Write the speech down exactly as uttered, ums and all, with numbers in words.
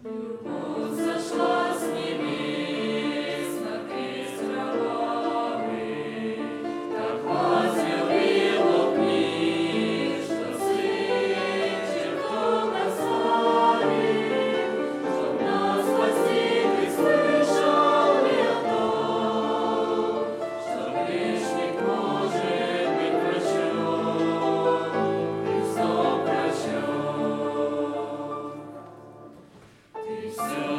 Любовь сошла с небес на крест кровавый, так возлюбил Бог мир, что Сын чертог оставил, чтоб нас постиг и слышал я то, что грешник может быть прощен, Христом прощен. Ты все